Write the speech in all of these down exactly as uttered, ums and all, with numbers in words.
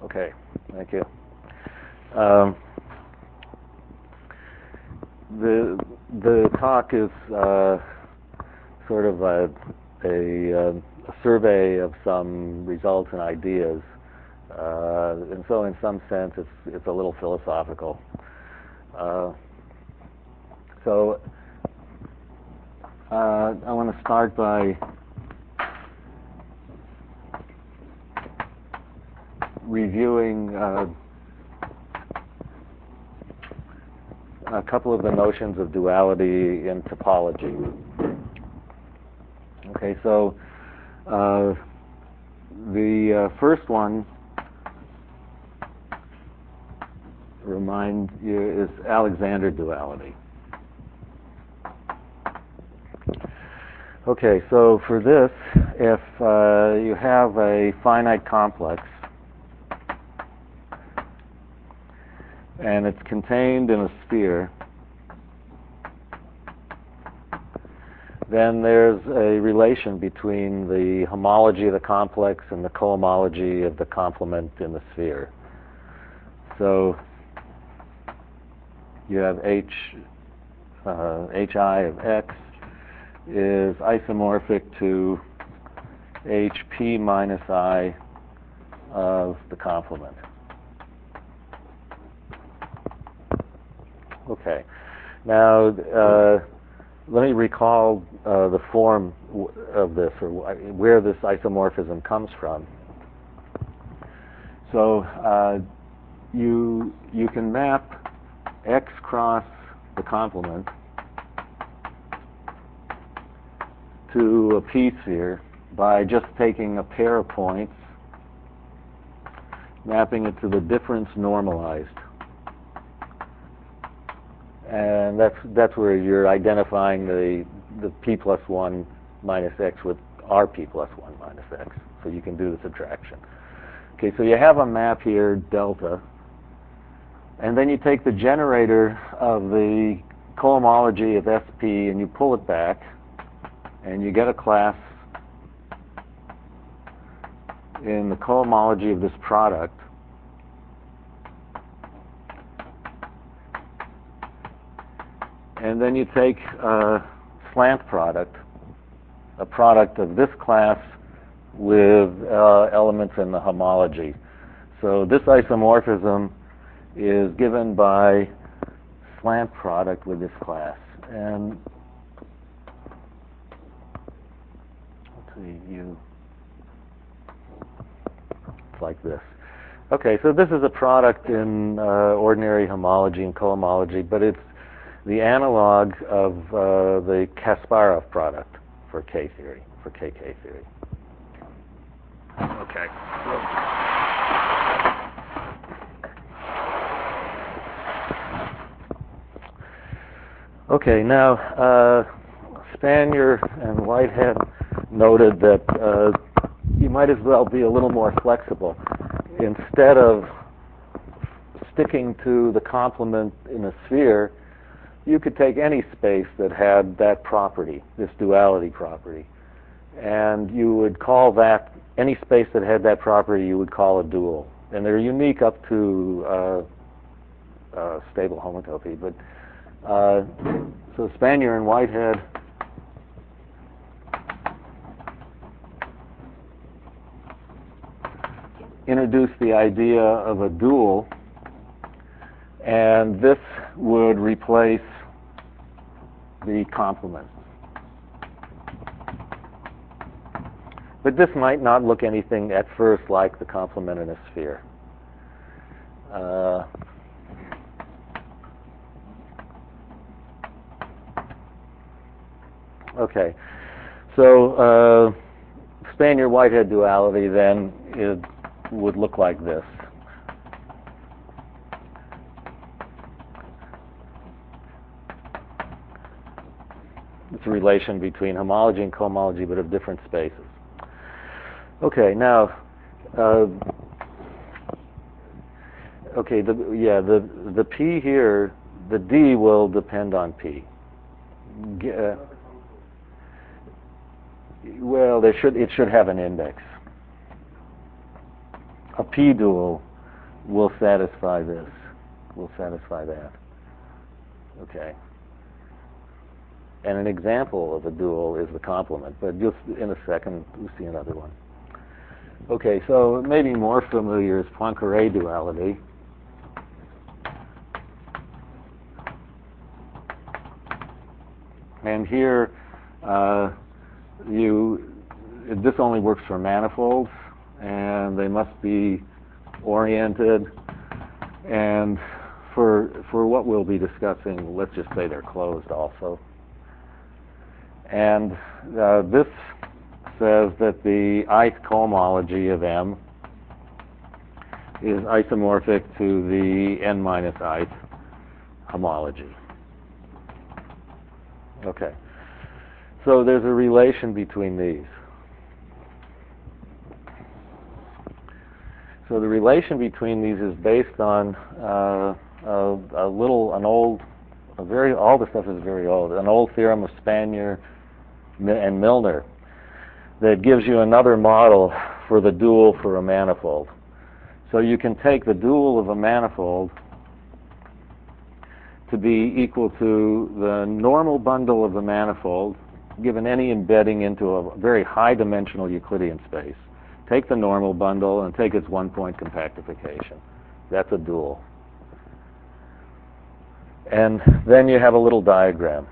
Okay, thank you. Um, the the talk is uh, sort of a, a, uh, a survey of some results and ideas, uh, and so in some sense it's it's a little philosophical. Uh, so uh, I want to start by reviewing uh, a couple of the notions of duality in topology. Okay, so uh, the uh, first one, remind you, is Alexander duality. Okay, so for this, if uh, you have a finite complex and it's contained in a sphere, then there's a relation between the homology of the complex and the cohomology of the complement in the sphere. So you have H, uh, Hi of X is isomorphic to H P minus I of the complement. Okay. Now, uh, let me recall uh, the form w- of this, or wh- where this isomorphism comes from. So uh, you you can map X cross the complement to a P-sphere by just taking a pair of points, mapping it to the difference normalized. And that's that's where you're identifying the the P plus one minus X with R P plus one minus X. So you can do the subtraction. Okay, so you have a map here, delta, and then you take the generator of the cohomology of S P and you pull it back, and you get a class in the cohomology of this product. And then you take a slant product, a product of this class with uh, elements in the homology. So this isomorphism is given by slant product with this class. And let's see, you, it's like this. Okay, so this is a product in uh, ordinary homology and cohomology, but it's the analog of uh, the Kasparov product for K theory, for K K theory. Okay. Okay, now uh, Spanier and Whitehead noted that uh, you might as well be a little more flexible. Instead of sticking to the complement in a sphere, you could take any space that had that property, this duality property, and you would call that, any space that had that property, you would call a dual. And they're unique up to uh, uh, stable homotopy. But uh, so Spanier and Whitehead introduced the idea of a dual, and this would replace the complement. But this might not look anything at first like the complement in a sphere. Uh, okay, so uh, Spanier-Whitehead duality then it would look like this. It's a relation between homology and cohomology, but of different spaces. Okay, now, uh, okay, the, yeah, the the P here, the D will depend on P. Uh, well, there should it should have an index. A P dual will satisfy this, will satisfy that. Okay. And an example of a dual is the complement, but just in a second we'll see another one. Okay, so maybe more familiar is Poincare duality. And here, uh, you this only works for manifolds, and they must be oriented. And for for what we'll be discussing, let's just say they're closed also. And uh, this says that the ith cohomology of M is isomorphic to the n minus ith homology. Okay. So there's a relation between these. So the relation between these is based on uh, a, a little, an old, a very, all the stuff is very old, an old theorem of Spanier and Milner that gives you another model for the dual for a manifold. So you can take the dual of a manifold to be equal to the normal bundle of the manifold given any embedding into a very high dimensional Euclidean space. Take the normal bundle and take its one point compactification. That's a dual. And then you have a little diagram.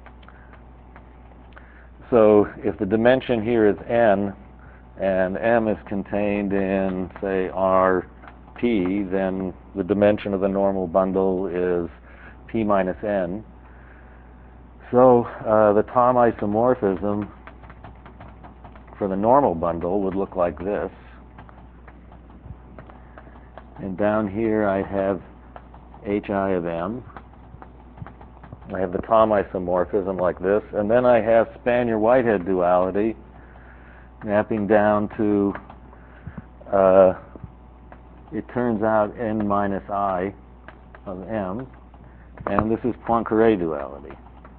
So if the dimension here is n and M is contained in, say, R P, then the dimension of the normal bundle is P minus n. So uh, the Thom isomorphism for the normal bundle would look like this. And down here I have Hi of M. I have the Thom isomorphism like this. And then I have Spanier-Whitehead duality mapping down to, uh, it turns out n minus I of M. And this is Poincare duality.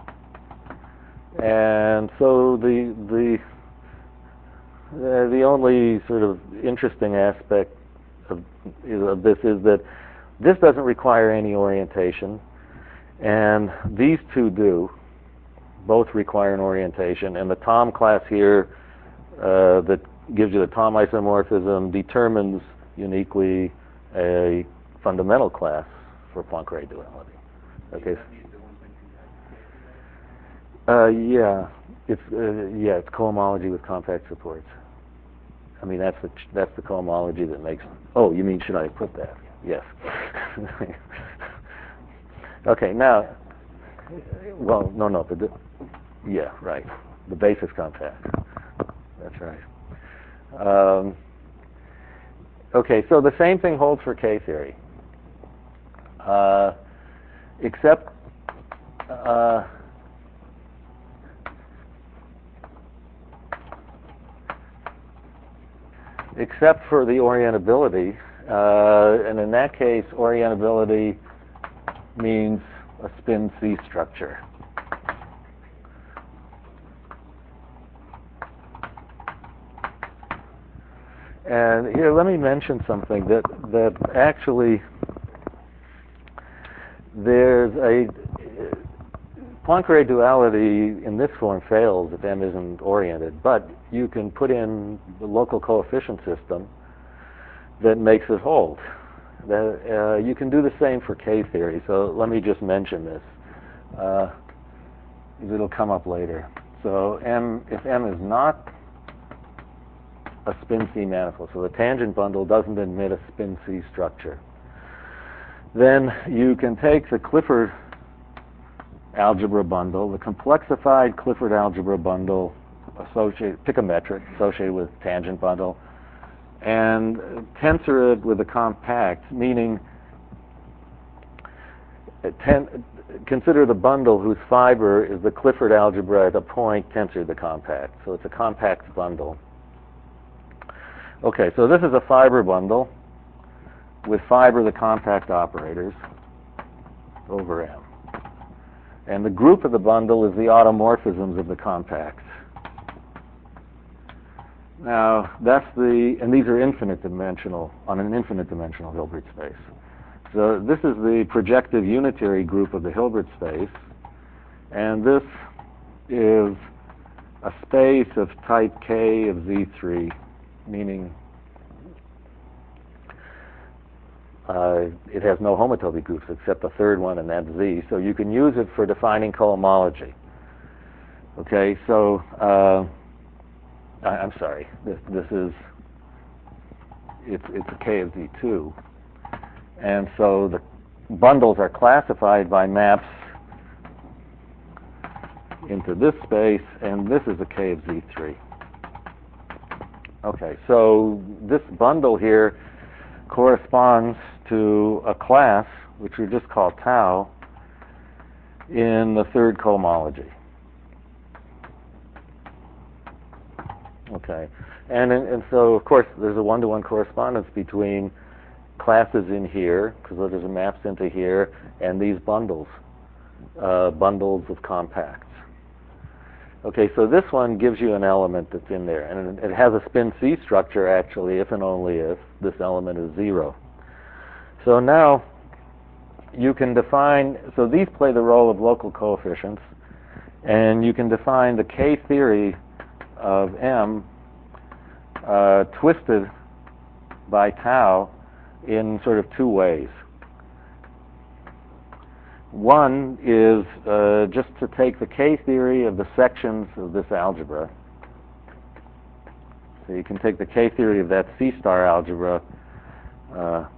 And so the the uh, the only sort of interesting aspect of, of this is that this doesn't require any orientation, and these two do. Both require an orientation, and the Thom class here uh, that gives you the Thom isomorphism determines uniquely a fundamental class for Poincare duality. Okay. Uh, yeah, it's uh, yeah, it's cohomology with compact supports. I mean, that's the that's the cohomology that makes. Oh, you mean should I put that? Yes. Okay. Now, well, no, no, but the, yeah, right. The basis compact. That's right. Um, okay, so the same thing holds for K theory, uh, except. Uh, except for the orientability, uh, and in that case, orientability means a spin C structure. And here, let me mention something that that actually there's a Poincare duality in this form fails if M isn't oriented, but you can put in the local coefficient system that makes it hold. That, uh, you can do the same for K theory, so let me just mention this. Uh, it'll come up later. So M, if M is not a spin C manifold, so the tangent bundle doesn't admit a spin C structure, then you can take the Clifford algebra bundle, the complexified Clifford algebra bundle, associated, pick a metric associated with tangent bundle, and tensor it with a compact, meaning ten, consider the bundle whose fiber is the Clifford algebra at a point tensor the compact. So it's a compact bundle. Okay, so this is a fiber bundle with fiber the compact operators over M. And the group of the bundle is the automorphisms of the compacts. Now, that's the, and these are infinite dimensional, on an infinite dimensional Hilbert space. So this is the projective unitary group of the Hilbert space, and this is a space of type K of Z three, meaning uh, it has no homotopy groups except the third one, and that's Z. So you can use it for defining cohomology. Okay, so uh, I, I'm sorry. This this is it's it's a K of Z two, and so the bundles are classified by maps into this space, and this is a K of Z three. Okay, so this bundle here corresponds to a class, which we just call tau, in the third cohomology. Okay, and and so of course there's a one-to-one correspondence between classes in here, because there's a maps into here, and these bundles, uh, bundles of compacts. Okay, so this one gives you an element that's in there, and it has a spin C structure actually, if and only if this element is zero. So now you can define, so these play the role of local coefficients, and you can define the K theory of M uh, twisted by tau in sort of two ways. One is uh, just to take the K theory of the sections of this algebra. So you can take the K theory of that C star algebra, uh,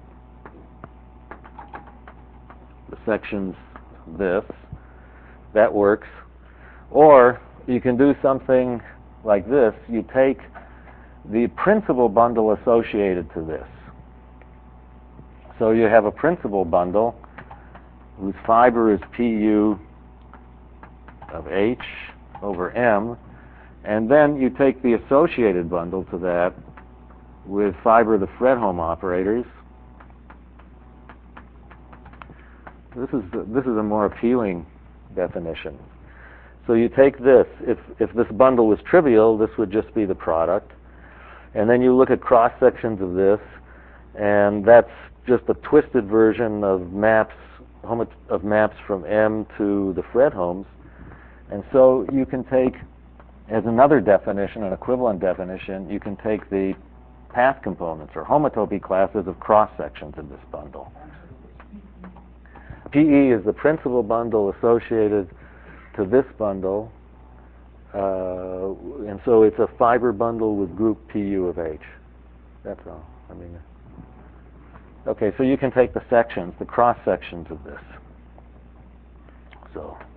the sections of this, that works. Or you can do something like this. You take the principal bundle associated to this. So you have a principal bundle whose fiber is Pu of H over M, and then you take the associated bundle to that with fiber of the Fredholm operators. This is the, this is a more appealing definition. So you take this. If if this bundle was trivial, this would just be the product, and then you look at cross sections of this, and that's just a twisted version of maps of maps from M to the Fredholms. And so you can take, as another definition, an equivalent definition, you can take the path components or homotopy classes of cross sections in this bundle. P E is the principal bundle associated to this bundle, uh, and so it's a fiber bundle with group Pu of H. That's all. I mean. Okay, so you can take the sections, the cross sections of this. So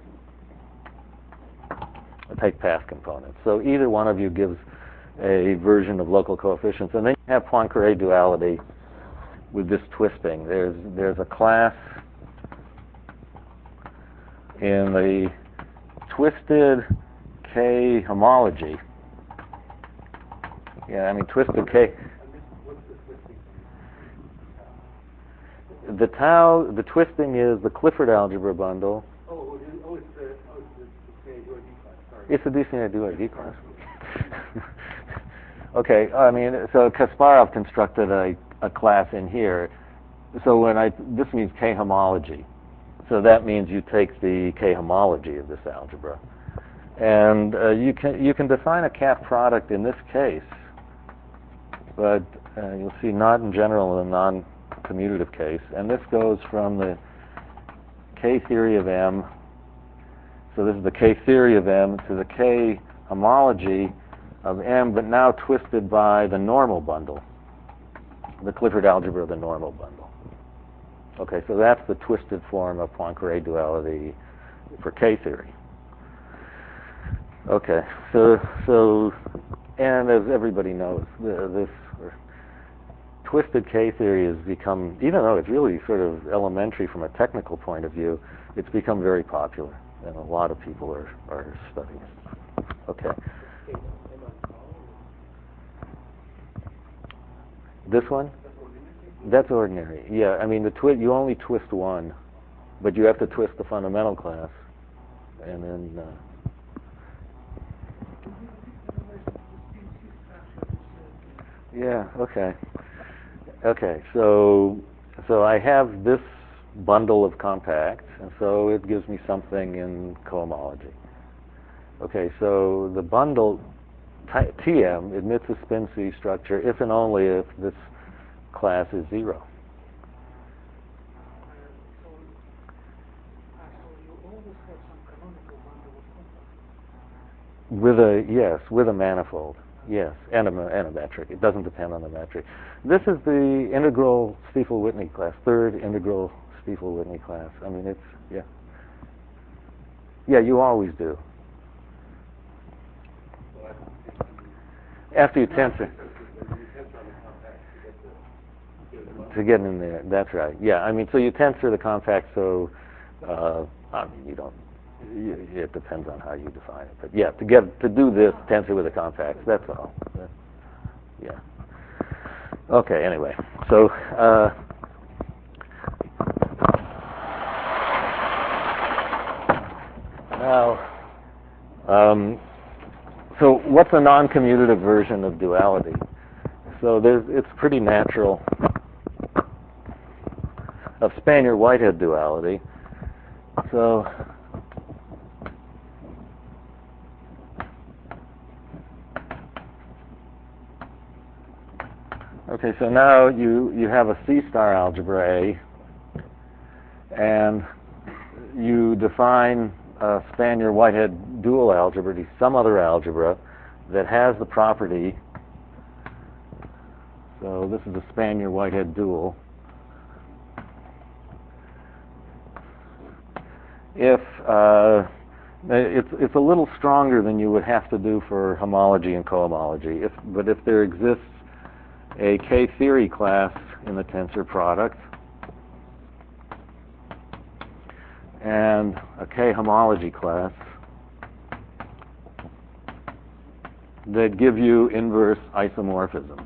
I'll take path components. So either one of you gives a version of local coefficients, and then you have Poincare duality with this twisting. There's there's a class in the twisted K homology. Yeah, I mean twisted K. The tau, the twisting is the Clifford algebra bundle. Oh, oh it's the oh, it's the D C A D class. Sorry. It's the D C A D class. Okay, I mean, so Kasparov constructed a, a class in here. So when I this means K homology. So that means you take the K homology of this algebra, and uh, you can you can define a Cat product in this case, but uh, you'll see not in general in a non-commutative case. And this goes from the K theory of M. So this is the K theory of M to the K homology of M, but now twisted by the normal bundle, the Clifford algebra of the normal bundle. Okay, so that's the twisted form of Poincare duality for K theory. Okay, so so, and as everybody knows, the, this twisted K theory has become, even though it's really sort of elementary from a technical point of view, it's become very popular, and a lot of people are, are studying it. Okay. This one? That's ordinary. Yeah, I mean, the twi- you only twist one, but you have to twist the fundamental class, and then. Uh, Yeah, okay. Okay, so so I have this bundle of compacts, and so it gives me something in cohomology. Okay, so the bundle T M admits a spin C structure if and only if this class is zero. So, uh, so you always have some canonical bundle of compacts. With a, yes, with a manifold. Yes, and a, and a metric. It doesn't depend on the metric. This is the integral Stiefel-Whitney class, third integral Stiefel-Whitney class. I mean, it's, yeah. Yeah, you always do. Well, After you tensor. You tensor on the compact to get the, get the To get in there, that's right. Yeah, I mean, so you tensor the compact, so, uh, I mean, you don't, you, it depends on how you define it. But yeah, to get, to do this, tensor with the compacts, that's all. Yeah. Okay, anyway, so, uh, now, um, so what's a non-commutative version of duality? So there's, it's pretty natural of Spanier-Whitehead duality. So okay, so now you, you have a C-star algebra A, and you define a Spanier-Whitehead dual algebra to some other algebra that has the property. So this is a Spanier-Whitehead dual. If uh, it's it's a little stronger than you would have to do for homology and cohomology. If but if there exists a K-theory class in the tensor product and a K-homology class that give you inverse isomorphisms.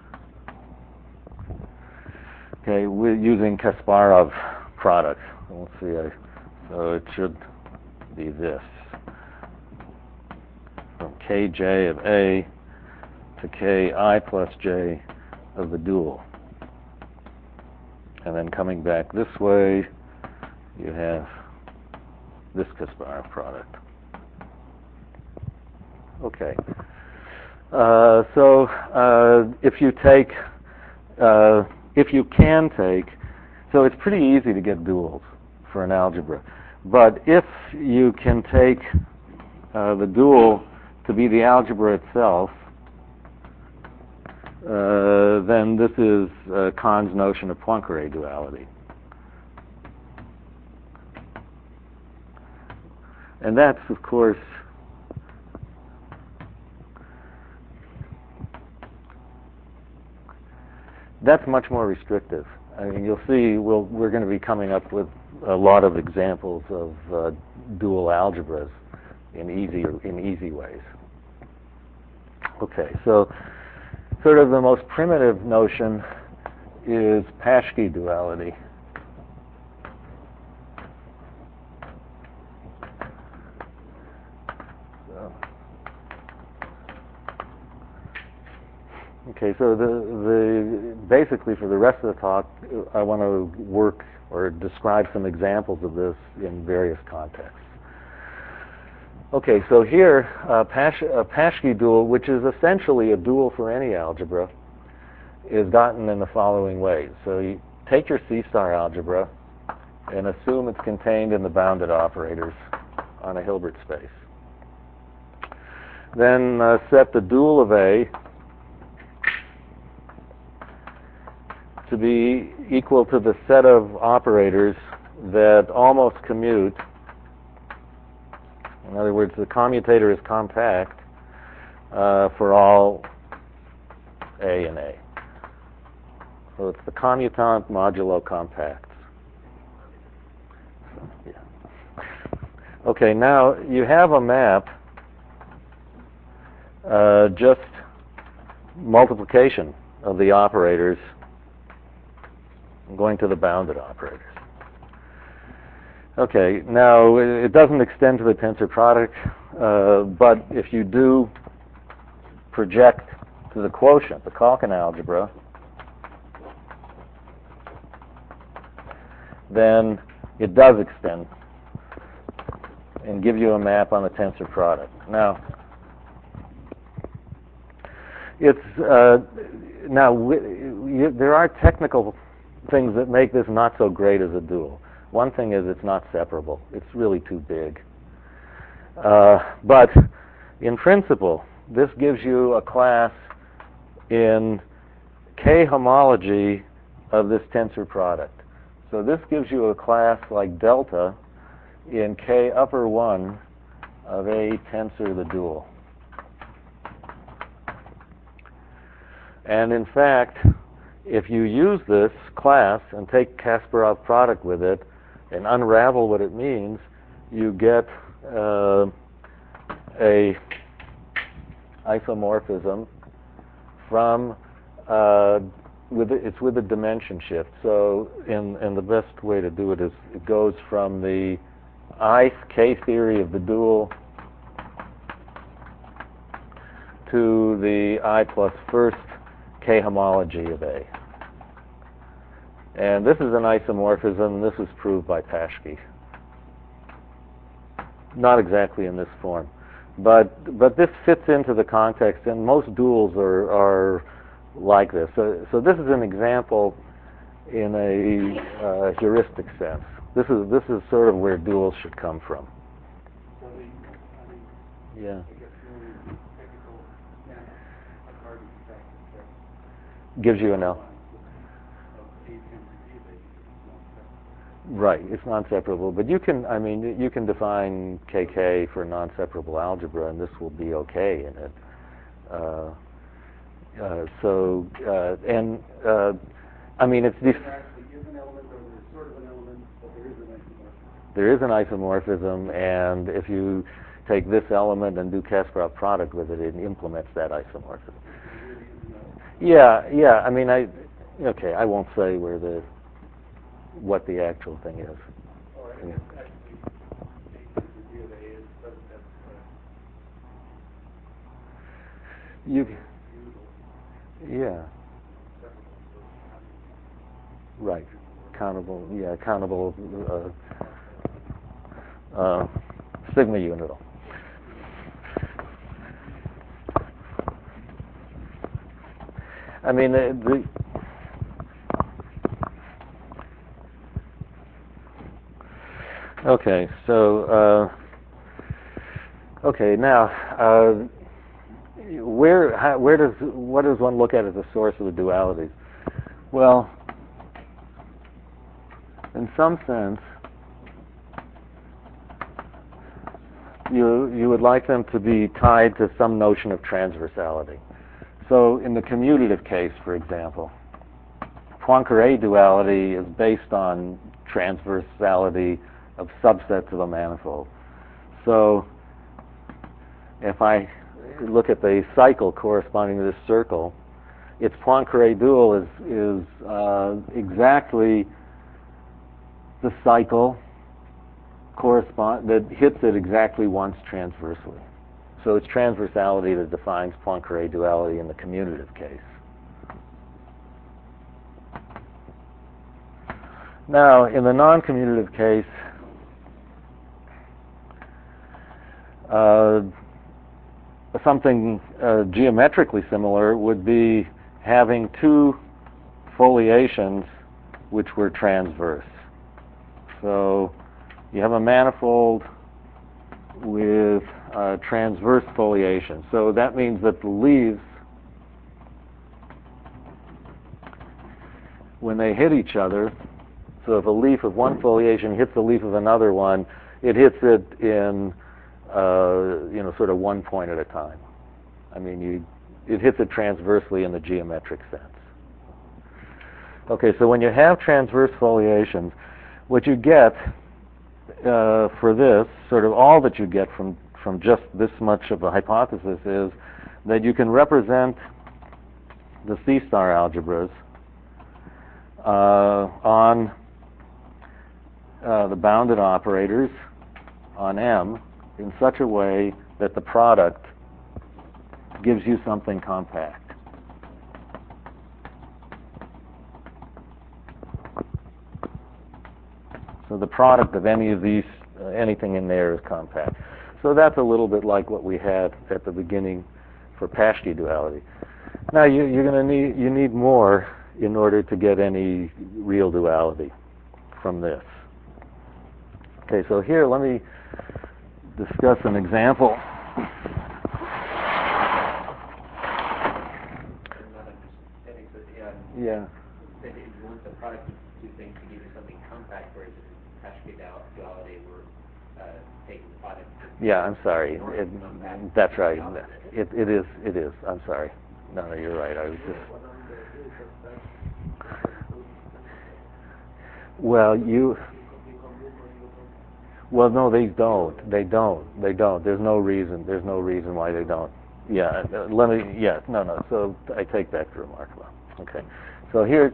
Okay, we're using Kasparov products. Let's see, I, so it should be this. From Kj of A to Ki plus J of the dual. And then coming back this way, you have this Kasparov product. Okay. Uh, so uh, if you take, uh, if you can take, so it's pretty easy to get duals for an algebra. But if you can take uh, the dual to be the algebra itself, uh, then this is uh, Kahn's notion of Poincare duality. And that's, of course, that's much more restrictive. I mean, you'll see we'll, we're going to be coming up with a lot of examples of uh, dual algebras in easy, in easy ways. Okay, so sort of the most primitive notion is Paschke duality. So, okay, so the, the basically for the rest of the talk, I want to work or describe some examples of this in various contexts. Okay, so here, uh, Pasch, a Paschke dual, which is essentially a dual for any algebra, is gotten in the following way. So you take your C-star algebra and assume it's contained in the bounded operators on a Hilbert space. Then uh, set the dual of A to be equal to the set of operators that almost commute. In other words, the commutator is compact uh, for all A and A. So it's the commutant modulo compacts. So, yeah. Okay, now you have a map, uh, just multiplication of the operators going to the bounded operators. Okay, now it doesn't extend to the tensor product, uh, but if you do project to to the quotient, the Calkin algebra, then it does extend and give you a map on the tensor product. Now, it's uh, now w there are technical things that make this not so great as a dual. One thing is it's not separable. It's really too big. Uh, but in principle, this gives you a class in K homology of this tensor product. So this gives you a class like delta in K upper one of a tensor the dual. And in fact, if you use this class and take Kasparov product with it and unravel what it means, you get uh, a isomorphism from uh, with the, it's with a dimension shift. So, in and the best way to do it is it goes from the ith K theory of the dual to the I plus first K homology of A. And this is an isomorphism. This was proved by Paschke. Not exactly in this form, but but this fits into the context, and most duals are are like this. So so this is an example in a uh, heuristic sense. This is this is sort of where duals should come from. So the, I mean, Yeah. I guess the only technical math of hard is the fact that Gives you an L. of A tensor D of A because it's not separable. Right, it's non-separable, but you can, I mean, you can define K K for non-separable algebra, and this will be okay in it. Uh, uh, so, uh, and, uh, I mean, it's this. There actually is an element, or there's sort of an element, but there is an isomorphism. There is an isomorphism, and if you take this element and do Kasparov product with it, it implements that isomorphism. There really is no. Yeah, yeah, I mean, I, okay, I won't say where the, what the actual thing is. Or I guess actually, A tensor D of A is doesn't have uh, You, usual yeah, separable, so how do you right, countable, yeah, countable uh, uh, sigma unital. I mean, the, the okay, so uh, okay, now uh, where how, where does what does one look at as the source of the dualities? Well, in some sense, you you would like them to be tied to some notion of transversality. So, in the commutative case, for example, Poincare duality is based on transversality of subsets of a manifold. So, if I look at the cycle corresponding to this circle, its Poincare dual is is uh, exactly the cycle correspond that hits it exactly once transversely. So it's transversality that defines Poincare duality in the commutative case. Now, in the non-commutative case, uh, something uh, geometrically similar would be having two foliations which were transverse. So you have a manifold with uh, transverse foliation. So that means that the leaves, when they hit each other, so if a leaf of one foliation hits a leaf of another one, it hits it in, uh, you know, sort of one point at a time. I mean, you, it hits it transversely in the geometric sense. Okay, so when you have transverse foliations, what you get uh, for this, sort of all that you get from, from just this much of a hypothesis is that you can represent the C-star algebras uh, on uh, the bounded operators on M in such a way that the product gives you something compact. So the product of any of these, uh, anything in there is compact. So that's a little bit like what we had at the beginning for Paschke duality. Now you, you're going to need you need more in order to get any real duality from this. Okay, so here let me discuss an example. Yeah. That if you want the product of two things to give you something compact, whereas in Paschke duality we're uh, taking the product. Yeah, I'm sorry. It, that's right. It, it is. It is. I'm sorry. No, no, you're right. I was just. Well, you. Well, no, they don't. They don't. They don't. There's no reason. There's no reason why they don't. Yeah. Let me. Yeah. No, no. So I take back the remark. Okay. So here,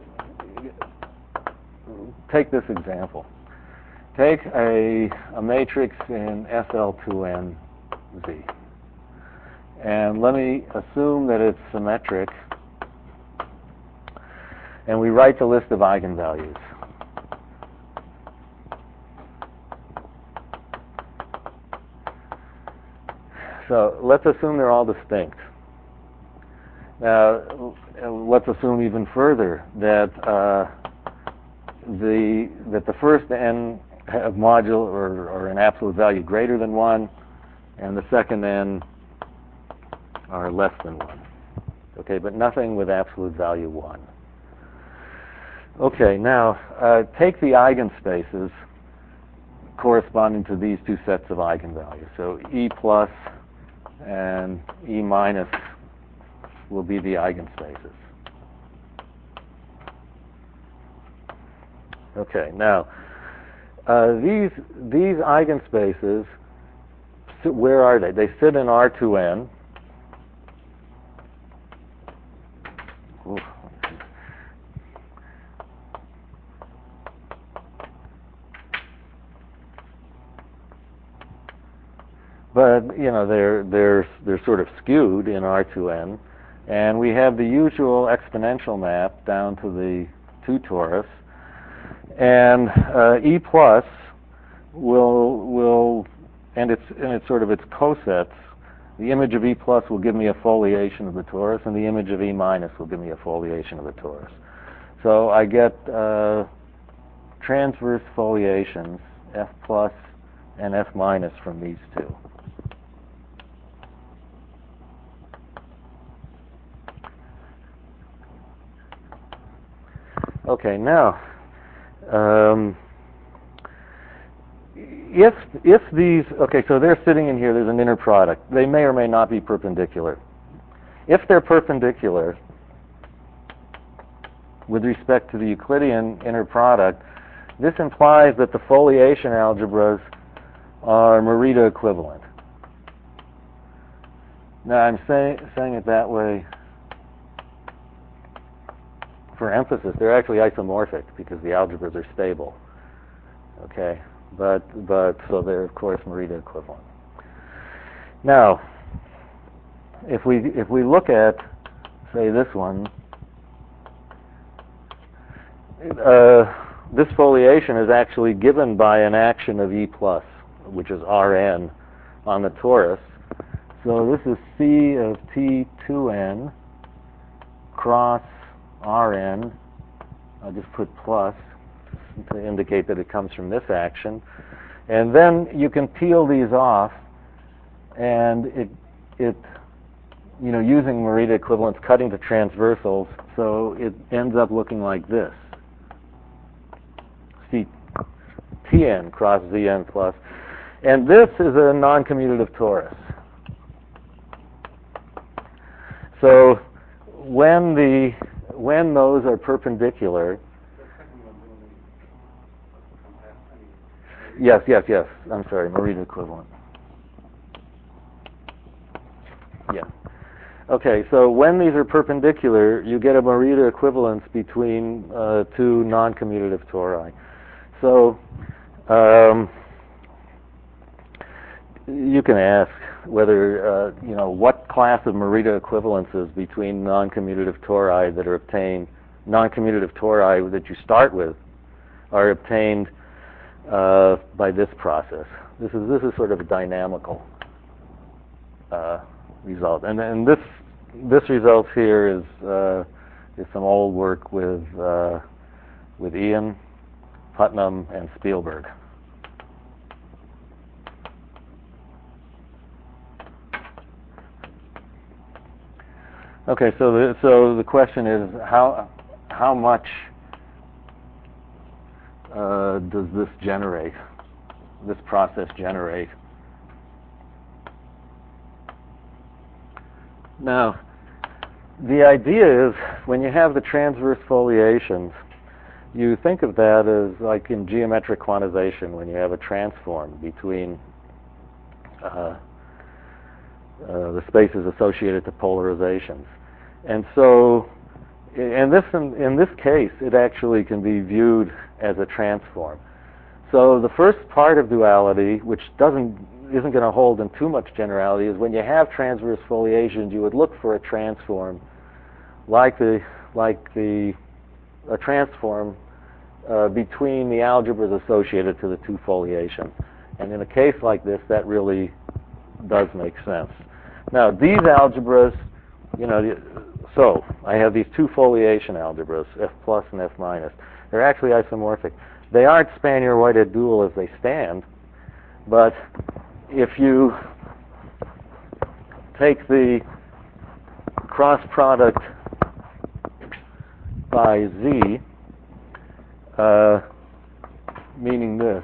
take this example. Take a, a matrix in S L two N Z. And let me assume that it's symmetric. And we write the list of eigenvalues. So let's assume they're all distinct. Now, let's assume even further that uh, the that the first n have module or, or an absolute value greater than one, and the second n are less than one. Okay, but nothing with absolute value one. Okay, now uh, take the eigenspaces corresponding to these two sets of eigenvalues. So E plus and E minus will be the eigenspaces. Okay, now uh, these these eigenspaces, where are they? They sit in R two N. Ooh. But you know they're they're they're sort of skewed in R two N, and we have the usual exponential map down to the two torus, and uh, E plus will will and it's and it's sort of its cosets. The image of E plus will give me a foliation of the torus, and the image of E minus will give me a foliation of the torus. So I get uh, transverse foliations, F plus and F minus, from these two. Okay, now, um, if if these, okay, so they're sitting in here, there's an inner product. They may or may not be perpendicular. If they're perpendicular with respect to the Euclidean inner product, this implies that the foliation algebras are Morita equivalent. Now, I'm say, saying it that way for emphasis. They're actually isomorphic because the algebras are stable. Okay, but but so they're of course Morita equivalent. Now, if we if we look at, say, this one, uh, this foliation is actually given by an action of E plus, which is Rn on the torus. So this is C of T two N cross Rn. I'll just put plus to indicate that it comes from this action. And then you can peel these off, and it, it you know, using Morita equivalence, cutting to transversals, so it ends up looking like this. C Tn cross Zn plus. And this is a non-commutative torus. So when the when those are perpendicular, yes, yes, yes. I'm sorry, Morita equivalent. Yeah. Okay, so when these are perpendicular, you get a Morita equivalence between uh, two non-commutative tori. So um, you can ask whether, uh, you know, what class of Morita equivalences between non-commutative tori that are obtained, non-commutative tori that you start with, are obtained uh, by this process. This is this is sort of a dynamical uh, result, and and this this result here is uh, is some old work with uh, with Ian, Putnam, and Spielberg. Okay, so the, so the question is how how much uh, does this generate? This process generate? Now, the idea is when you have the transverse foliations, you think of that as like in geometric quantization when you have a transform between uh, Uh, the spaces associated to polarizations. And so in this, in, in this case, it actually can be viewed as a transform. So the first part of duality, which doesn't, isn't going to hold in too much generality, is when you have transverse foliations, you would look for a transform like the, like the, a transform uh, between the algebras associated to the two foliations. And in a case like this, that really does make sense. Now, these algebras, you know, so I have these two foliation algebras, F plus and F minus. They're actually isomorphic. They aren't Spanier-Whitehead dual as they stand, but if you take the cross product by Z, uh, meaning this,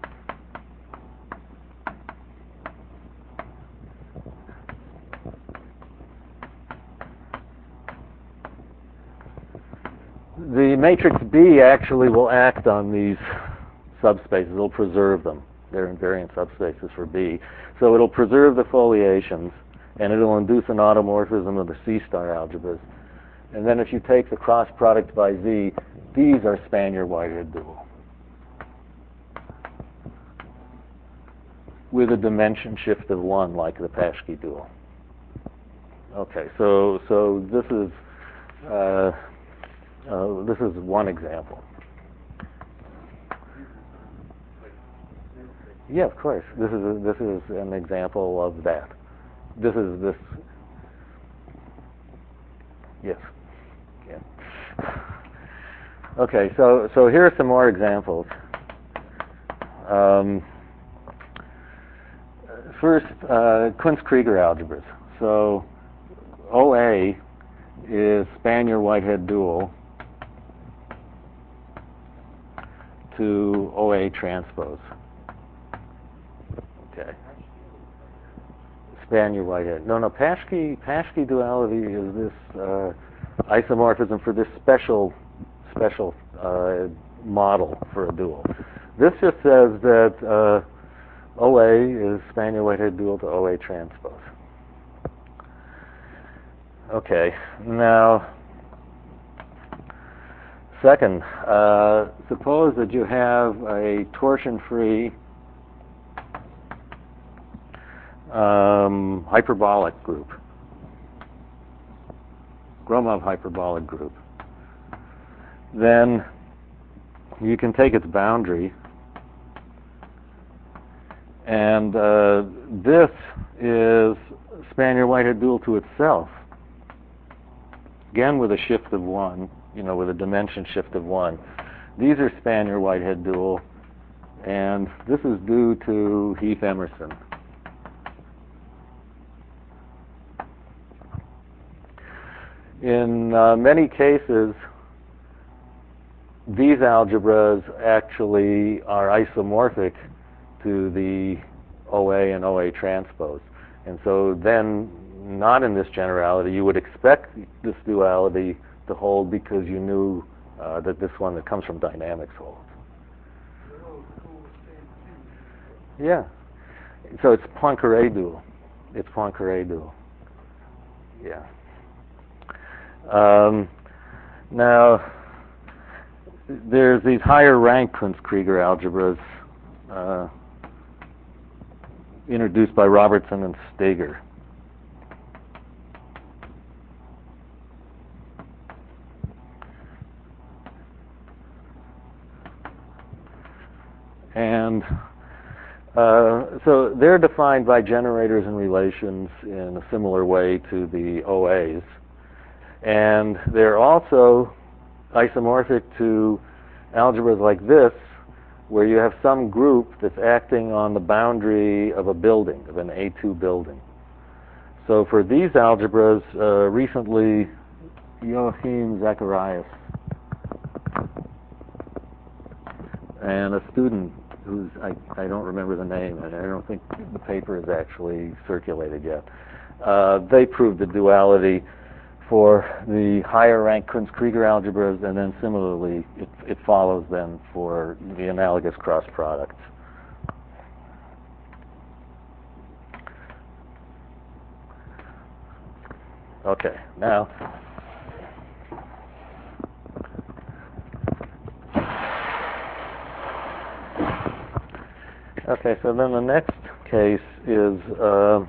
the matrix B actually will act on these subspaces. It'll preserve them. They're invariant subspaces for B. So it'll preserve the foliations, and it'll induce an automorphism of the C-star algebras. And then if you take the cross product by Z, these are Spanier-Whitehead dual with a dimension shift of one, like the Paschke dual. Okay, so so this is uh, uh, this is one example. Yeah, of course. This is a, this is an example of that. This is this. Yes. Yeah. Okay. So so here are some more examples. Um, first, uh, Kunz-Krieger algebras. So O A is Spanier-Whitehead dual to O A transpose. Okay. Spanier-Whitehead. No, no. Paschke Paschke duality is this uh, isomorphism for this special special uh, model for a dual. This just says that uh, O A is Spanier-Whitehead dual to O A transpose. Okay. Now, second, uh, suppose that you have a torsion-free Um, hyperbolic group, Gromov hyperbolic group. Then you can take its boundary, and uh, this is Spanier-Whitehead dual to itself, again with a shift of one, you know, with a dimension shift of one. These are Spanier-Whitehead dual, and this is due to Heath Emerson. In uh, many cases, these algebras actually are isomorphic to the O A and O A transpose. And so then, not in this generality, you would expect this duality to hold because you knew uh, that this one that comes from dynamics holds. Yeah. So it's Poincaré dual. It's Poincaré dual. Yeah. Um, now, there's these higher rank Kunz-Krieger algebras uh, introduced by Robertson and Steger. And uh, so they're defined by generators and relations in a similar way to the O As. And they're also isomorphic to algebras like this, where you have some group that's acting on the boundary of a building, of an A two building. So for these algebras, uh, recently Joachim Zacharias and a student who's, I, I don't remember the name, and I don't think the paper is actually circulated yet, uh, they proved the duality for the higher rank Kunz-Krieger algebras, and then similarly it, it follows then for the analogous cross products. Okay, now okay, so then the next case is uh,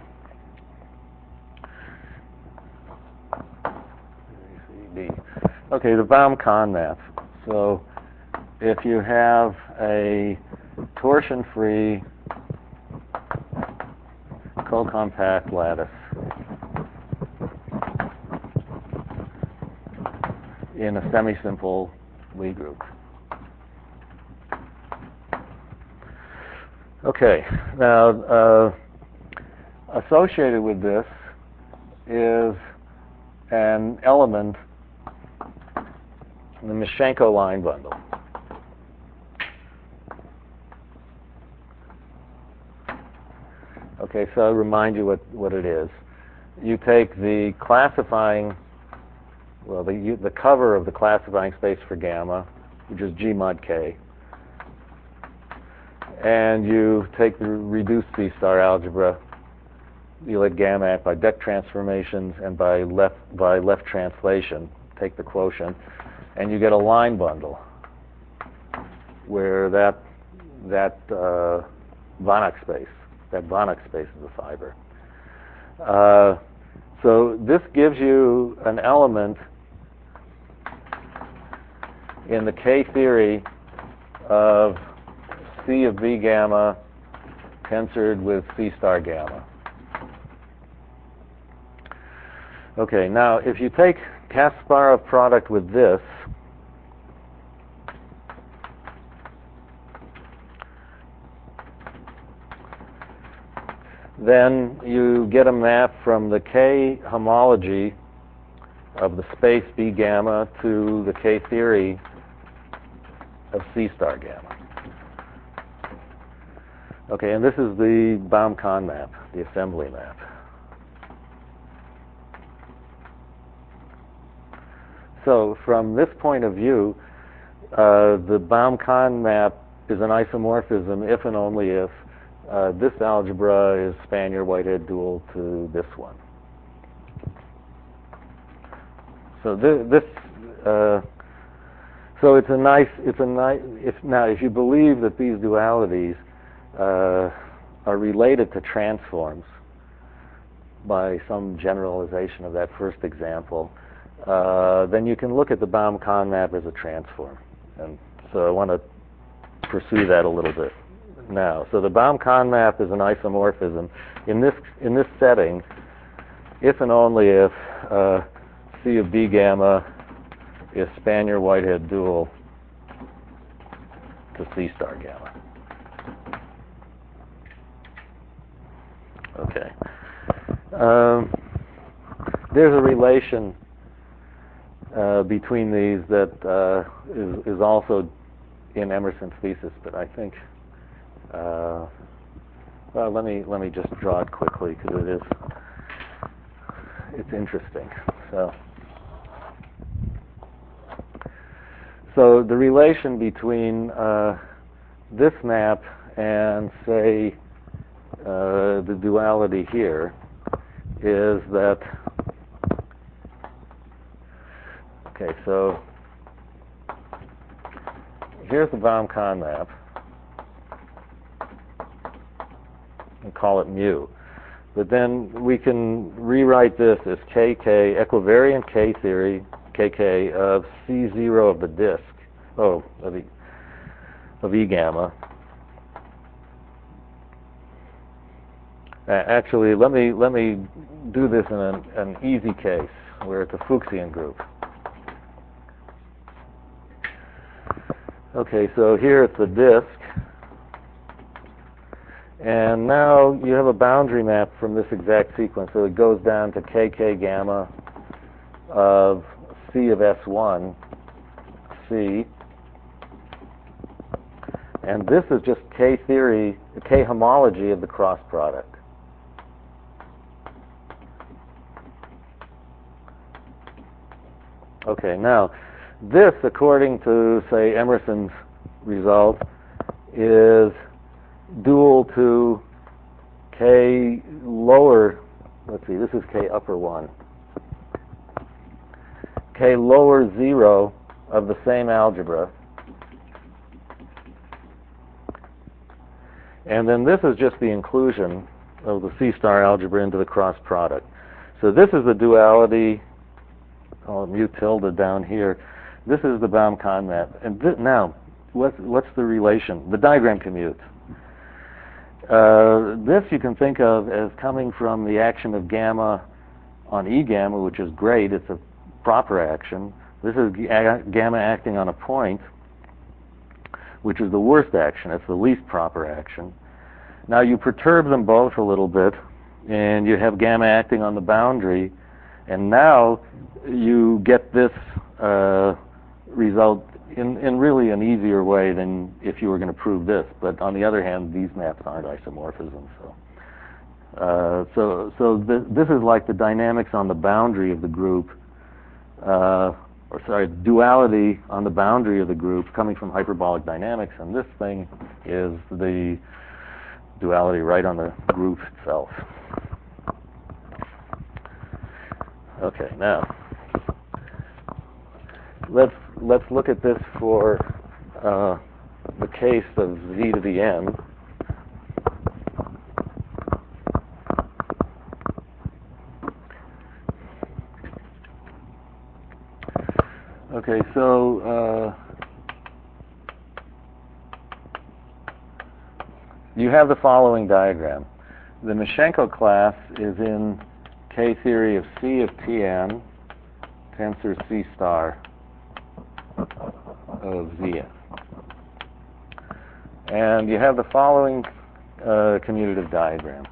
okay, the Baum-Kahn map. So if you have a torsion-free co-compact lattice in a semi-simple Lie group. Okay, now uh, associated with this is an element in the Mischenko line bundle. Okay, so I'll remind you what, what it is. You take the classifying, well, the, you, the cover of the classifying space for gamma, which is G mod K, and you take the reduced C-star algebra. You let gamma act by deck transformations and by left by left translation. Take the quotient, and you get a line bundle where that that uh, Banach space, that Banach space is a fiber. Uh, so this gives you an element in the K theory of C of B gamma tensored with C star gamma. Okay, now if you take Kasparov product with this, then you get a map from the K homology of the space B gamma to the K theory of C star gamma. Okay, and this is the Baum-Kahn map, the assembly map. So from this point of view, uh, the Baum-Kahn map is an isomorphism if and only if uh, this algebra is Spanier-Whitehead dual to this one. So this, this uh, so it's a nice, it's a nice. If now, if you believe that these dualities uh, are related to transforms by some generalization of that first example, Uh, then you can look at the Baum-Kahn map as a transform. And so I want to pursue that a little bit now. So the Baum-Kahn map is an isomorphism. In this, in this setting, if and only if uh, C of B gamma is Spanier-Whitehead dual to C star gamma. Okay. Um, there's a relation Uh, between these that uh, is, is also in Emerson's thesis, but I think uh, well, let me let me just draw it quickly because it is it's interesting. So, so the relation between uh, this map and say uh, the duality here is that. Okay, so here's the Baum-Kahn map. We call it mu. But then we can rewrite this as K K, equivariant K theory, K K of C zero of the disk, oh, of E, of E gamma, Uh, actually, let me let me do this in an, an easy case where it's a Fuchsian group. Okay, so here it's a disk, and now you have a boundary map from this exact sequence. So it goes down to K K gamma of C of S one, C, and this is just K theory, K homology of the cross product. Okay, now this, according to, say, Emerson's result, is dual to K lower, let's see, this is K upper one, K lower zero of the same algebra. And then this is just the inclusion of the C-star algebra into the cross product. So this is the duality, call it mu tilde down here. This is the Baum-Kahn map. And th now, what's, what's the relation? The diagram commutes. Uh, this you can think of as coming from the action of gamma on E gamma, which is great. It's a proper action. This is gamma acting on a point, which is the worst action. It's the least proper action. Now you perturb them both a little bit, and you have gamma acting on the boundary, and now you get this uh, result in, in really an easier way than if you were going to prove this. But on the other hand, these maps aren't isomorphisms. So, uh, so, so th this is like the dynamics on the boundary of the group, uh, or sorry, duality on the boundary of the group coming from hyperbolic dynamics, and this thing is the duality right on the group itself. Okay, now let's let's look at this for uh, the case of z to the n. Okay, so uh, you have the following diagram. The Mashenko class is in K theory of C of Tn, tensor C star of Zn. And you have the following uh, commutative diagram.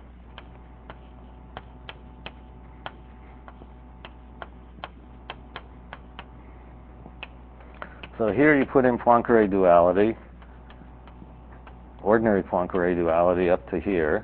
So here you put in Poincare duality, ordinary Poincare duality up to here.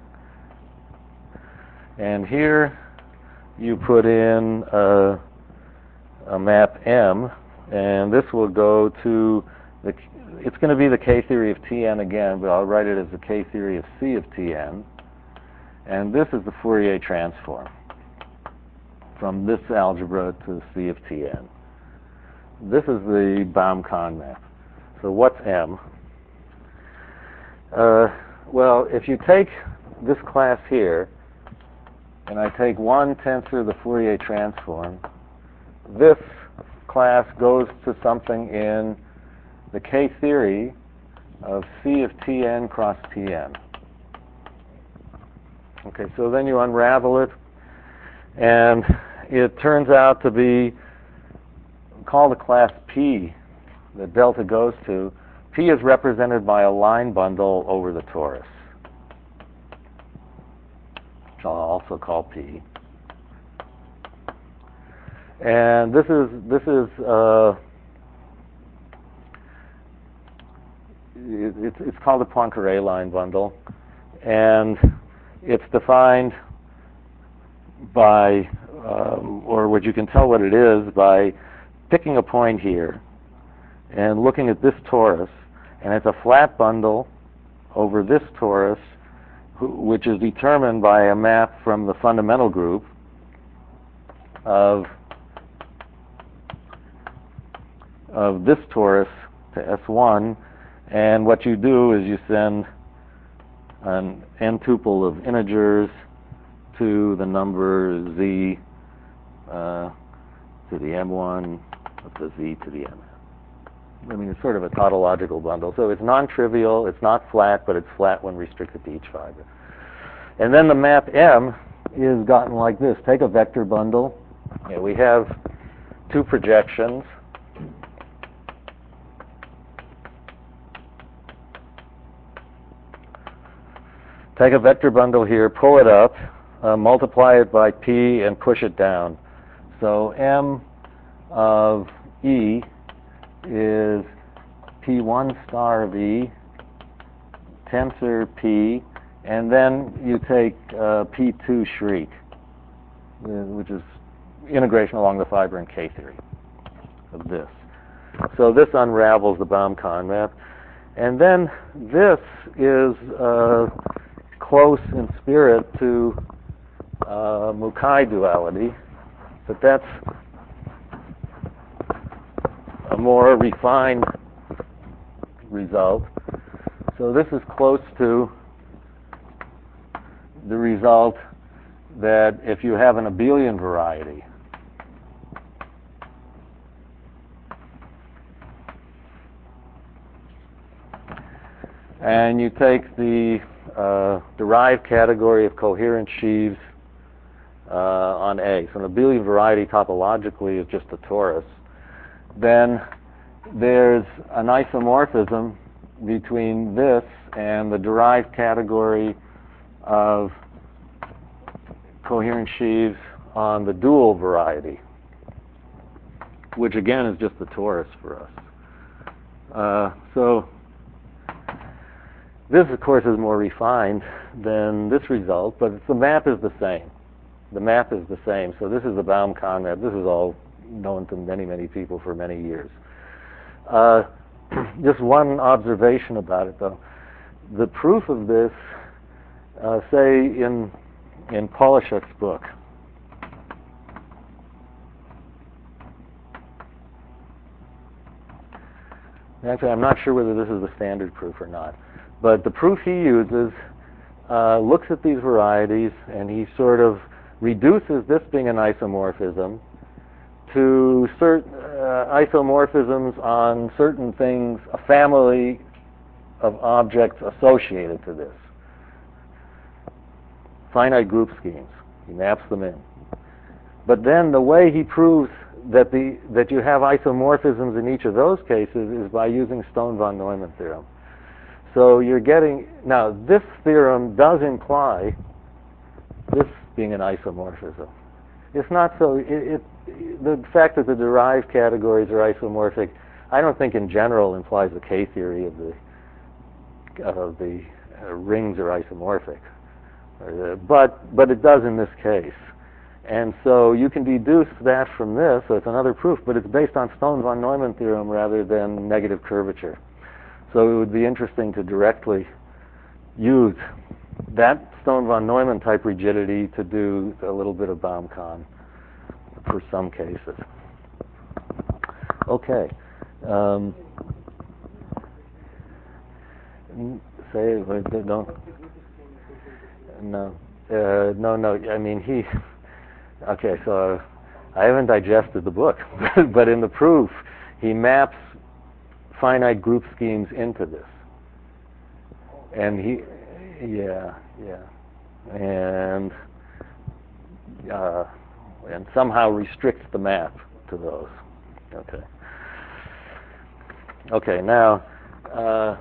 And here you put in a, a map M, and this will go to the, it's going to be the K theory of Tn again, but I'll write it as the K theory of C of Tn. And this is the Fourier transform from this algebra to C of Tn. This is the Baum-Kahn map. So what's M? Uh, well, if you take this class here, and I take one tensor of the Fourier transform, this class goes to something in the K theory of C of Tn cross Tn. Okay, so then you unravel it, and it turns out to be, call the class P that delta goes to. P is represented by a line bundle over the torus, which I'll also call P. And this is this is uh, it, it's it's called the Poincare line bundle, and it's defined by, um, or what you can tell what it is by picking a point here and looking at this torus, and it's a flat bundle over this torus, which is determined by a map from the fundamental group of of this torus to S one, and what you do is you send an n-tuple of integers to the number z uh, to the m one of the z to the m. I mean, it's sort of a tautological bundle. So it's non-trivial, it's not flat, but it's flat when restricted to each fiber. And then the map M is gotten like this. Take a vector bundle. Yeah, we have two projections. Take a vector bundle here, pull it up, uh, multiply it by P, and push it down. So M of E is P one star of E, tensor P, and then you take uh, P two shriek, uh, which is integration along the fiber and K theory of this. So this unravels the Baum-Kahn map. And then this is uh, close in spirit to uh, Mukai duality, but that's a more refined result. So this is close to the result that if you have an abelian variety, and you take the uh, derived category of coherent sheaves uh, on A, so an abelian variety topologically is just a torus, then there's an isomorphism between this and the derived category of coherent sheaves on the dual variety, which again is just the torus for us. Uh, so this, of course, is more refined than this result, but the map is the same. The map is the same. So this is the Baum-Kahn map. This is all known to many, many people for many years. Uh, just one observation about it, though. The proof of this, uh, say, in in Polishuk's book, actually, I'm not sure whether this is the standard proof or not, but the proof he uses uh, looks at these varieties, and he sort of reduces this being an isomorphism to certain uh, isomorphisms on certain things, a family of objects associated to this. Finite group schemes. He maps them in. But then the way he proves that the that you have isomorphisms in each of those cases is by using Stone-von Neumann theorem. So you're getting, now this theorem does imply this being an isomorphism. It's not so, it, it, the fact that the derived categories are isomorphic, I don't think in general implies the K theory of the of the uh, rings are isomorphic. Uh, but but it does in this case. And so you can deduce that from this, so it's another proof, but it's based on Stone-von Neumann theorem rather than negative curvature. So it would be interesting to directly use that Stone-von Neumann type rigidity to do a little bit of Baum-Kahn for some cases. Okay. Um, say, don't. No. Uh, no, no. I mean, he. Okay, so I haven't digested the book, but in the proof, he maps finite group schemes into this. And he, yeah, yeah. And uh, and somehow restricts the map to those. Okay. Okay, now, uh,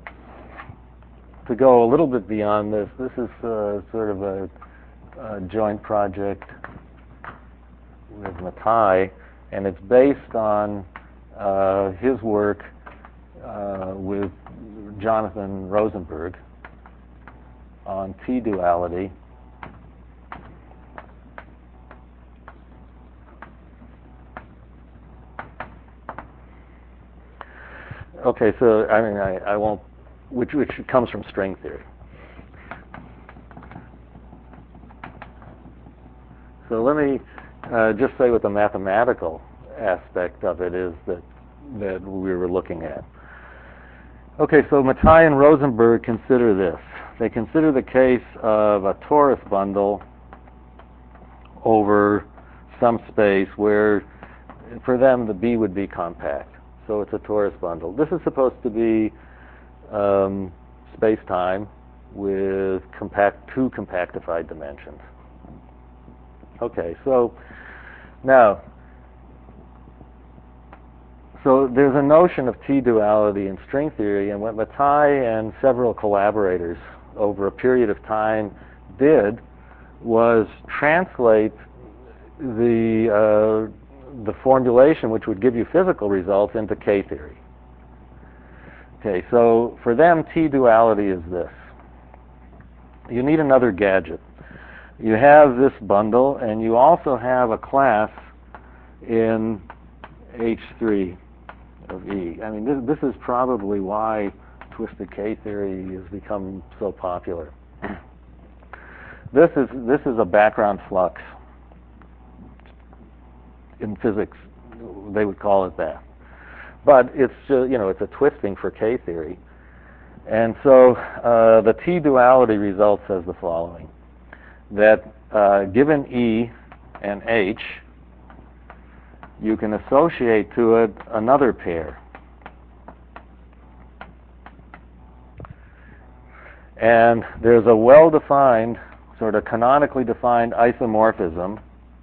to go a little bit beyond this, this is uh, sort of a, a joint project with Mathai, and it's based on uh, his work uh, with Jonathan Rosenberg on T-duality. Okay, so I mean, I, I won't, which which comes from string theory. So let me uh, just say what the mathematical aspect of it is that that we were looking at. Okay, so Mathai and Rosenberg consider this. They consider the case of a torus bundle over some space where, for them, the B would be compact. So it's a torus bundle. This is supposed to be um, space-time, with compact two compactified dimensions. Okay, so now, so there's a notion of T-duality in string theory, and what Mathai and several collaborators over a period of time did was translate the uh, the formulation which would give you physical results into K-theory. Okay, so for them, T-duality is this. You need another gadget. You have this bundle, and you also have a class in H three of E. I mean, this, this is probably why twisted K-theory has become so popular. This is this is a background flux. In physics, they would call it that. But it's uh, you know it's a twisting for K-theory, and so uh, the T-duality result says the following: that uh, given E and H, you can associate to it another pair. And there's a well-defined, sort of canonically defined isomorphism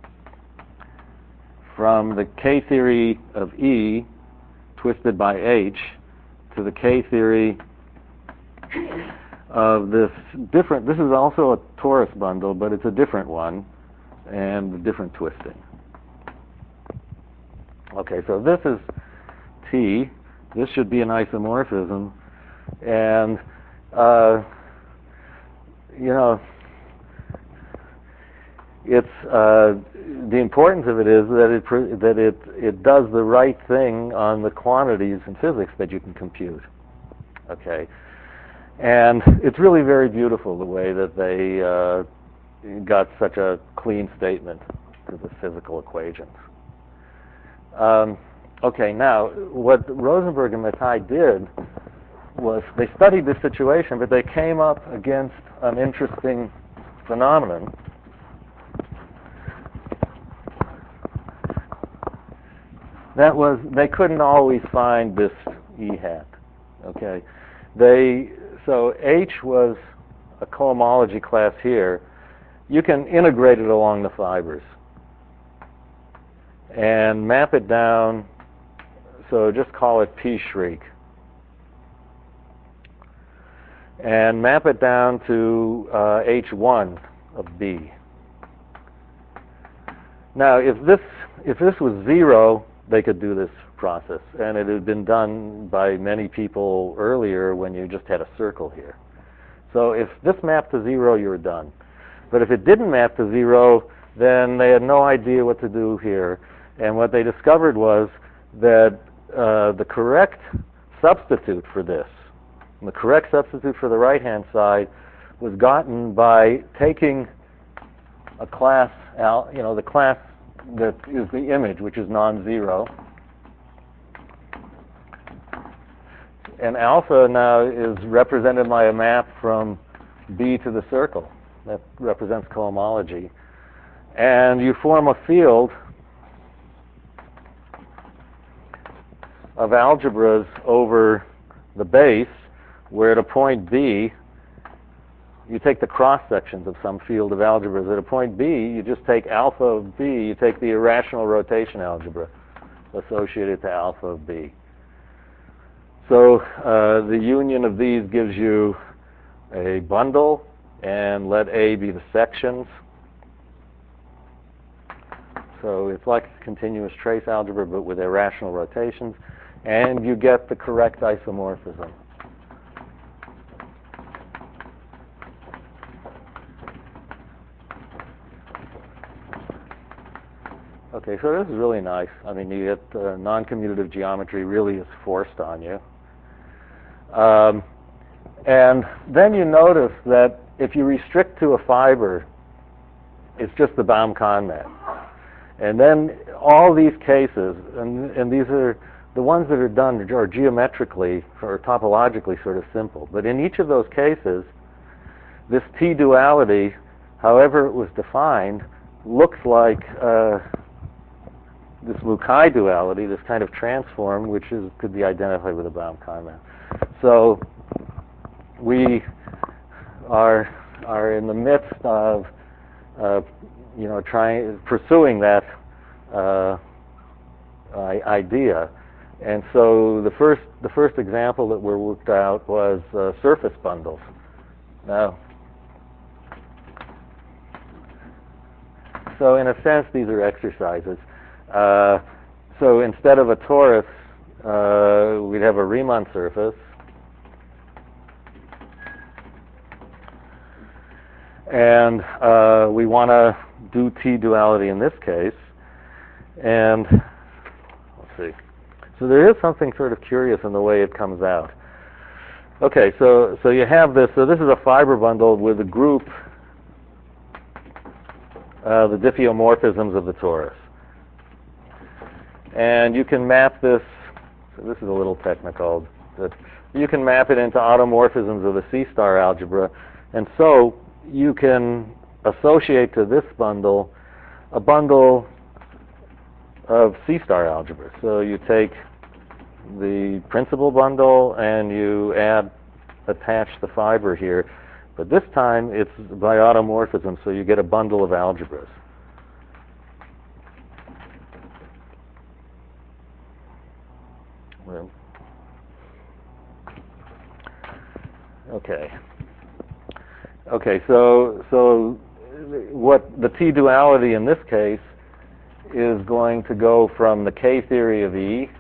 from the K-theory of E twisted by H to the K-theory of this different, this is also a torus bundle, but it's a different one and a different twisting. Okay, so this is T. This should be an isomorphism, and uh, you know, it's uh, the importance of it is that it pr- that it it does the right thing on the quantities in physics that you can compute. Okay, and it's really very beautiful the way that they uh, got such a clean statement to the physical equations. Um, okay, now what Rosenberg and Mathai did was they studied this situation, but they came up against an interesting phenomenon. That was they couldn't always find this E hat. Okay, they so H was a cohomology class here. You can integrate it along the fibers and map it down, so just call it P shriek. And map it down to uh, H one of B. Now, if this if this was zero, they could do this process, and it had been done by many people earlier when you just had a circle here. So if this mapped to zero, you were done. But if it didn't map to zero, then they had no idea what to do here. And what they discovered was that uh, the correct substitute for this, the correct substitute for the right-hand side, was gotten by taking a class, you know, the class that is the image, which is non-zero. And alpha now is represented by a map from B to the circle. That represents cohomology. And you form a field of algebras over the base, where at a point B, you take the cross-sections of some field of algebras. At a point B, you just take alpha of B, you take the irrational rotation algebra associated to alpha of B. So uh, the union of these gives you a bundle, and let A be the sections. So it's like continuous trace algebra, but with irrational rotations, and you get the correct isomorphism. Okay, so this is really nice. I mean, you get uh, non-commutative geometry really is forced on you. Um, and then you notice that if you restrict to a fiber, it's just the Baum-Kahn map. And then all these cases, and, and these are the ones that are done are geometrically or topologically sort of simple. But in each of those cases, this T-duality, however it was defined, looks like uh, this Mukai duality, this kind of transform, which is could be identified with a Baum-Kahn map. So we are are in the midst of uh, you know trying pursuing that uh, idea, and so the first the first example that we worked out was uh, surface bundles. Now, so in a sense, these are exercises. Uh, so instead of a torus, uh, we'd have a Riemann surface. And uh, we want to do T-duality in this case. And let's see. So there is something sort of curious in the way it comes out. Okay, so so you have this. So this is a fiber bundle with a group, uh, the diffeomorphisms of the torus. And you can map this. So this is a little technical, but you can map it into automorphisms of the C-star algebra, and so you can associate to this bundle a bundle of C-star algebra. So you take the principal bundle and you add, attach the fiber here, but this time it's by automorphism, so you get a bundle of algebras. Well, okay. Okay, so so what the T-duality in this case is going to go from the K-theory of E.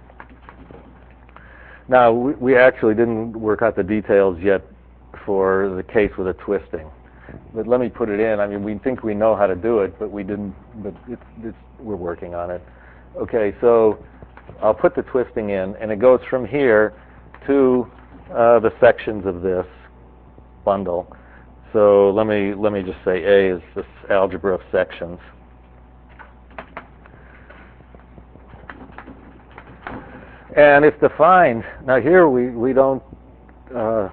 Now, we, we actually didn't work out the details yet for the case with a twisting, but let me put it in. I mean, we think we know how to do it, but we didn't. But it's, it's, we're working on it. Okay, so I'll put the twisting in, and it goes from here to uh, the sections of this bundle. So let me let me just say A is this algebra of sections. And it's defined. Now here we, we don't, uh,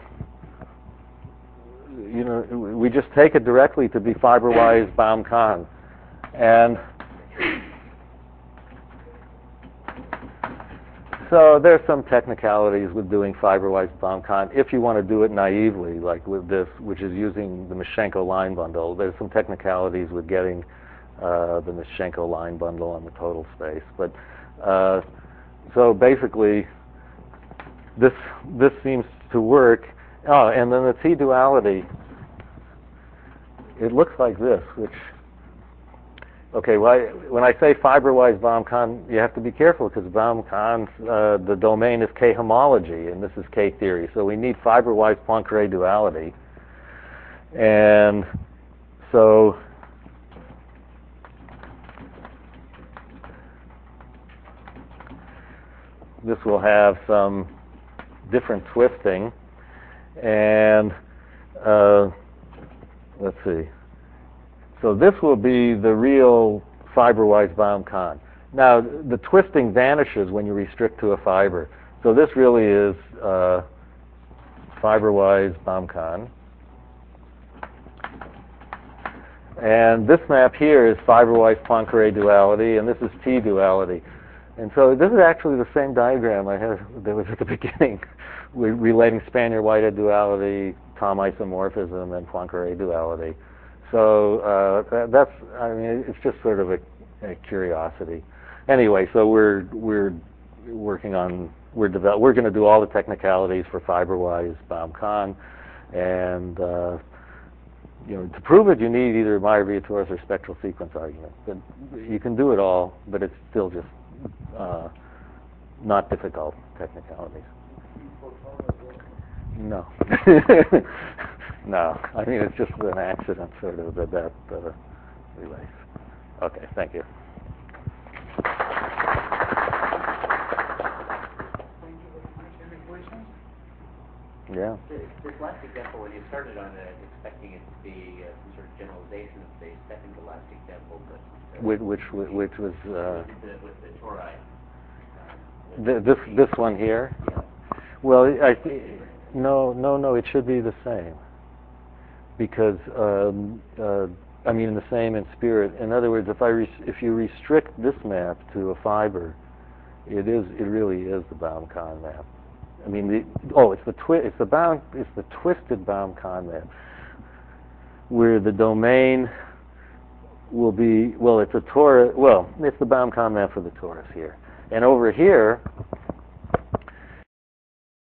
you know, we just take it directly to be fiber-wise Baum-Kahn. And so there's some technicalities with doing fiber-wise Baum-Kahn. If you want to do it naively, like with this, which is using the Mischenko line bundle, there's some technicalities with getting uh, the Mischenko line bundle on the total space. But uh, so basically, this this seems to work. Oh, and then the T-duality, it looks like this, which, okay, well, I, when I say fiber-wise Baum-Kahn, you have to be careful because Baum-Kahn, uh, the domain is K-homology, and this is K-theory. So we need fiber-wise Poincare duality. And so this will have some different twisting. And uh, let's see. So this will be the real fiber-wise Baum-Kahn. Now, the twisting vanishes when you restrict to a fiber. So this really is uh, fiber-wise Baum-Kahn. And this map here is fiber-wise Poincare duality, and this is T-duality. And so this is actually the same diagram I had that was at the beginning, relating Spanier-Whitehead duality, Thom isomorphism, and Poincare duality. So uh, that's, I mean, it's just sort of a, a curiosity. Anyway, so we're we're working on we're develop we're going to do all the technicalities for fiber-wise Baum-Kahn, and uh, you know, to prove it, you need either Meyer-Vietoris or spectral sequence argument. But you can do it all, but it's still just uh, not difficult technicalities. No. No. I mean, it's just an accident, sort of, that that uh, relates. Okay, thank you. Thank you very much. Any questions? Yeah. This, this last example, when you started on it, expecting it to be uh, some sort of generalization of the second to last example, but uh, Which which which was uh, with the, with the tori. th- this this one here. Yeah. Well, I th- no no no. It should be the same. Because um, uh, I mean, in the same in spirit. In other words, if I res- if you restrict this map to a fiber, it is it really is the Baum-Kahn map. I mean, the, oh, it's the twi- it's the Baum it's the twisted Baum-Kahn map. where the domain will be, well, it's a torus, well, it's the Baum-Kahn map for the torus here. And over here,